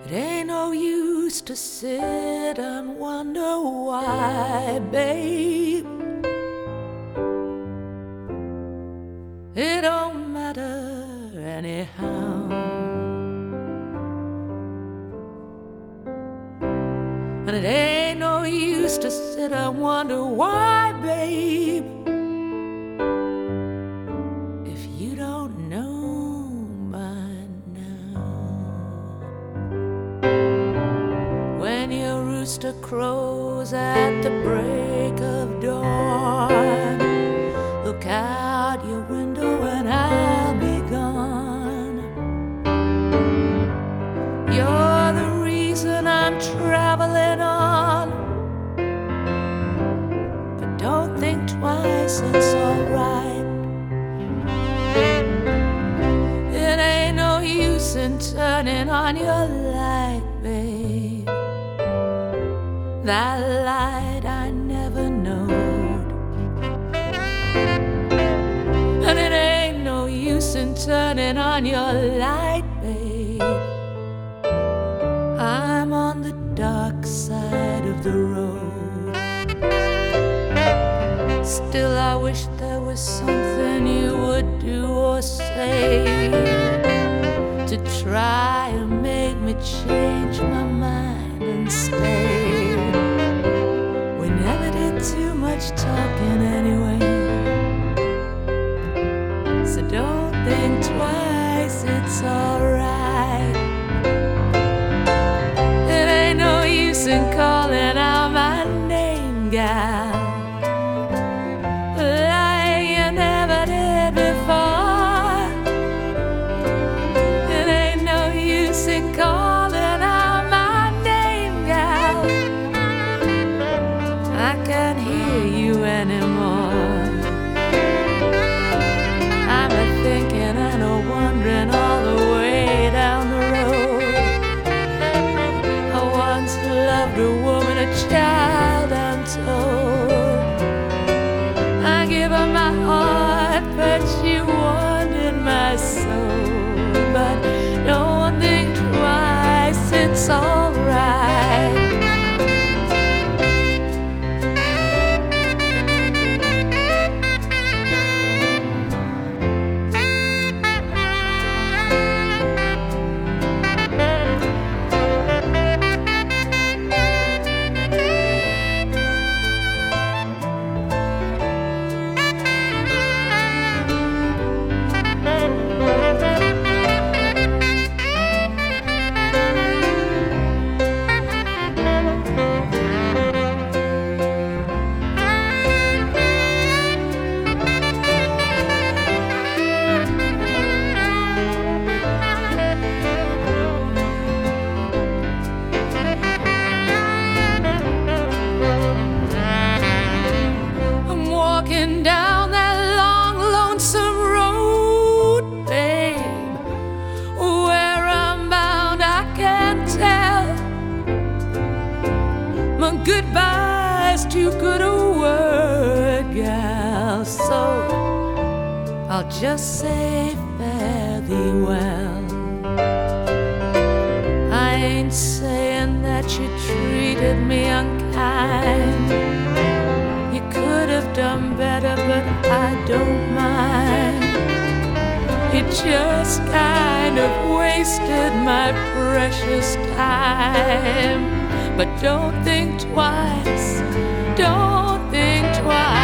It ain't no use to sit and wonder why, babe. It don't matter anyhow. And it ain't no use to sit and wonder why, babe, if you don't know by now. When your rooster crows at the break of dawn, look out your window and I'll be gone. You're the reason I'm traveling on, but don't think twice, it's alright. It ain't no use in turning on your light, babe, that light I never knowed. And it ain't no use in turning on your light, babe, I'm on the dark side of the road. Still I wish there was something you would do or say to try and make me change my mind and stay. We never did too much talking anyway, so don't think twice, it's alright. It ain't no use in calling out my name, gal, like you never did before. It ain't no use in calling out my name, gal, I can't hear you anymore. I'm a-thinking and a-wondering all the way down the road. I once loved a woman, a child untold. I give her my heart, but she wanted my soul. But don't think twice, it's alright. Down that long, lonesome road, babe, where I'm bound I can't tell. My goodbye's too good a word, gal, so I'll just say fare thee well. I ain't saying that you treated me unkind. You could have done better, but I don't mind. You just kind of wasted my precious time. But don't think twice, don't think twice.